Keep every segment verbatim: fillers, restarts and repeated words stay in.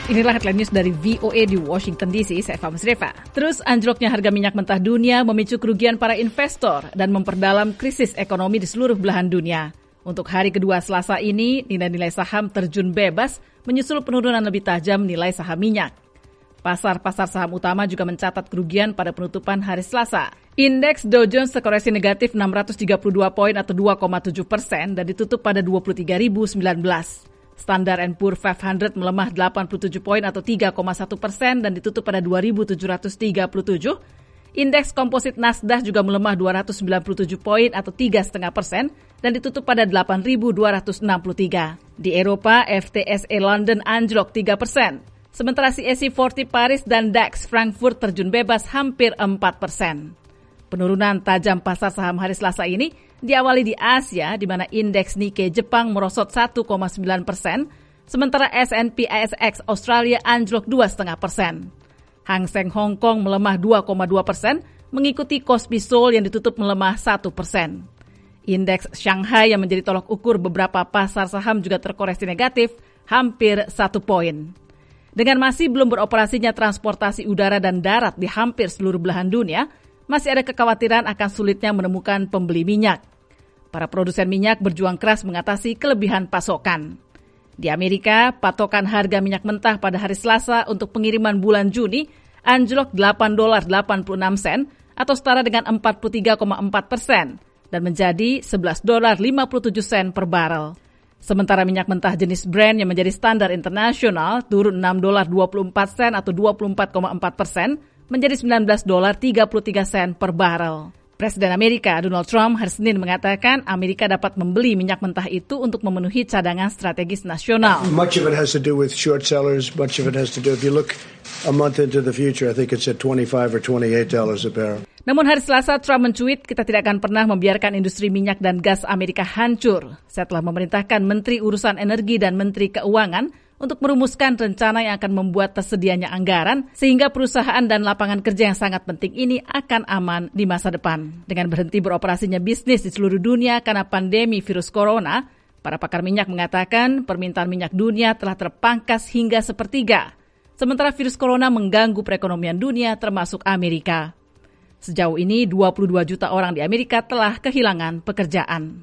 Inilah headline news dari V O A di Washington D C, saya Fahmi Sreva. Terus anjloknya harga minyak mentah dunia memicu kerugian para investor dan memperdalam krisis ekonomi di seluruh belahan dunia. Untuk hari kedua Selasa ini, nilai-nilai saham terjun bebas menyusul penurunan lebih tajam nilai saham minyak. Pasar-pasar saham utama juga mencatat kerugian pada penutupan hari Selasa. Indeks Dow Jones terkoreksi negatif enam ratus tiga puluh dua poin atau dua koma tujuh persen dan ditutup pada dua puluh tiga ribu sembilan belas. Standard and Poor's lima ratus melemah delapan puluh tujuh poin atau tiga koma satu persen dan ditutup pada dua ribu tujuh ratus tiga puluh tujuh. Indeks komposit Nasdaq juga melemah dua ratus sembilan puluh tujuh poin atau tiga koma lima persen dan ditutup pada delapan ribu dua ratus enam puluh tiga. Di Eropa, F T S E London anjlok tiga persen. Sementara C A C empat puluh Paris dan DAX Frankfurt terjun bebas hampir empat persen. Penurunan tajam pasar saham hari Selasa ini diawali di Asia, di mana indeks Nikkei Jepang merosot satu koma sembilan persen, sementara S and P A S X Australia anjlok dua koma lima persen. Hang Seng Hong Kong melemah dua koma dua persen, mengikuti Kospi Seoul yang ditutup melemah satu persen. Indeks Shanghai yang menjadi tolok ukur beberapa pasar saham juga terkoreksi negatif, hampir satu poin. Dengan masih belum beroperasinya transportasi udara dan darat di hampir seluruh belahan dunia, masih ada kekhawatiran akan sulitnya menemukan pembeli minyak. Para produsen minyak berjuang keras mengatasi kelebihan pasokan. Di Amerika, patokan harga minyak mentah pada hari Selasa untuk pengiriman bulan Juni anjlok delapan dolar delapan puluh enam sen atau setara dengan empat puluh tiga koma empat persen dan menjadi sebelas dolar lima puluh tujuh sen per barel. Sementara minyak mentah jenis Brent yang menjadi standar internasional turun enam dolar dua puluh empat sen atau dua puluh empat koma empat persen menjadi sembilan belas dolar tiga puluh tiga sen per barel. Presiden Amerika Donald Trump hari Senin mengatakan Amerika dapat membeli minyak mentah itu untuk memenuhi cadangan strategis nasional. Much of it has to do with short sellers, much of it has to do, if you look a month into the future, I think it's at twenty-five or twenty-eight dollars a barrel. Namun hari Selasa Trump mencuit, kita tidak akan pernah membiarkan industri minyak dan gas Amerika hancur. Saya telah memerintahkan Menteri Urusan Energi dan Menteri Keuangan untuk merumuskan rencana yang akan membuat tersedianya anggaran sehingga perusahaan dan lapangan kerja yang sangat penting ini akan aman di masa depan. Dengan berhenti beroperasinya bisnis di seluruh dunia karena pandemi virus corona, para pakar minyak mengatakan permintaan minyak dunia telah terpangkas hingga sepertiga. Sementara virus corona mengganggu perekonomian dunia termasuk Amerika. Sejauh ini dua puluh dua juta orang di Amerika telah kehilangan pekerjaan.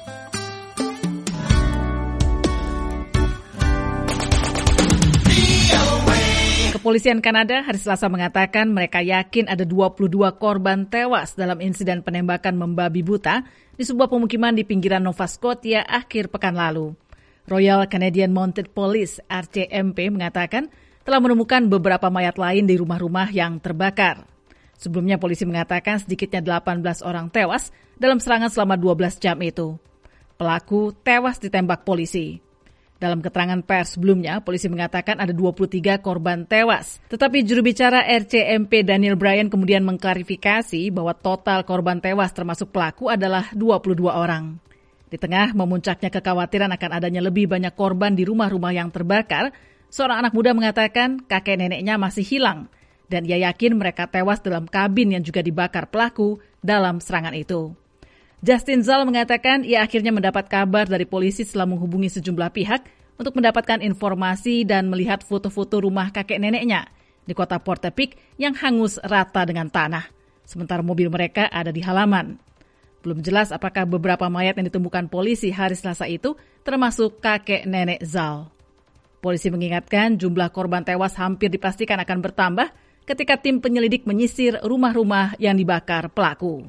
Kepolisian Kanada hari Selasa mengatakan mereka yakin ada dua puluh dua korban tewas dalam insiden penembakan membabi buta di sebuah pemukiman di pinggiran Nova Scotia akhir pekan lalu. Royal Canadian Mounted Police R C M P mengatakan telah menemukan beberapa mayat lain di rumah-rumah yang terbakar. Sebelumnya polisi mengatakan sedikitnya delapan belas orang tewas dalam serangan selama dua belas jam itu. Pelaku tewas ditembak polisi. Dalam keterangan pers sebelumnya, polisi mengatakan ada dua puluh tiga korban tewas. Tetapi juru bicara R C M P Daniel Bryan kemudian mengklarifikasi bahwa total korban tewas termasuk pelaku adalah dua puluh dua orang. Di tengah memuncaknya kekhawatiran akan adanya lebih banyak korban di rumah-rumah yang terbakar, seorang anak muda mengatakan kakek neneknya masih hilang dan ia yakin mereka tewas dalam kabin yang juga dibakar pelaku dalam serangan itu. Justin Zal mengatakan ia akhirnya mendapat kabar dari polisi setelah menghubungi sejumlah pihak untuk mendapatkan informasi dan melihat foto-foto rumah kakek neneknya di kota Portapique yang hangus rata dengan tanah, sementara mobil mereka ada di halaman. Belum jelas apakah beberapa mayat yang ditemukan polisi hari Selasa itu termasuk kakek nenek Zal. Polisi mengingatkan jumlah korban tewas hampir dipastikan akan bertambah ketika tim penyelidik menyisir rumah-rumah yang dibakar pelaku.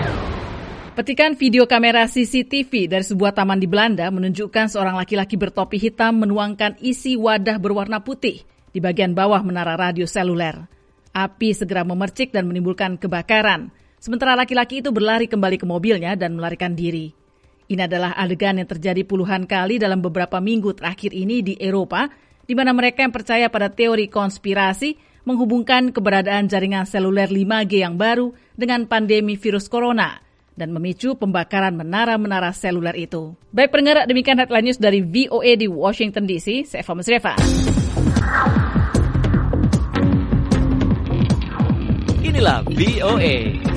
Petikan video kamera C C T V dari sebuah taman di Belanda menunjukkan seorang laki-laki bertopi hitam menuangkan isi wadah berwarna putih di bagian bawah menara radio seluler. Api segera memercik dan menimbulkan kebakaran, sementara laki-laki itu berlari kembali ke mobilnya dan melarikan diri. Ini adalah adegan yang terjadi puluhan kali dalam beberapa minggu terakhir ini di Eropa, di mana mereka yang percaya pada teori konspirasi menghubungkan keberadaan jaringan seluler lima G yang baru dengan pandemi virus corona dan memicu pembakaran menara-menara seluler itu. Baik pendengar, demikian headline news dari V O A di Washington D C. Saya Fahmi Sreva. Inilah V O A.